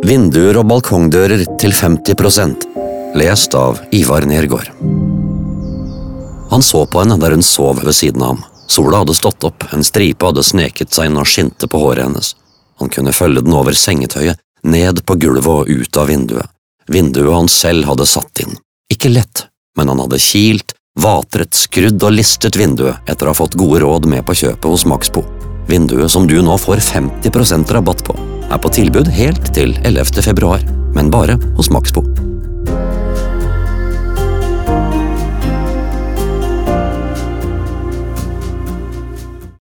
Vinduer og balkongdører til 50%, lest av Ivar Nergård. Han så på henne der hun sov ved siden av ham. Sola hadde stått opp, en stripe hadde sneket seg inn og skinte på håret hennes. Han kunne følge den over sengetøyet, ned på gulvet og ut av vinduet. Vinduet han selv hadde satt inn. Ikke lett, men han hadde kilt, vatret, skrudd og listet vinduet etter å ha fått gode råd med på kjøpet hos Maxbo. Vinduet som du nå får 50% rabatt på, på tilbud helt til 11. februar, men bare hos Maxbo.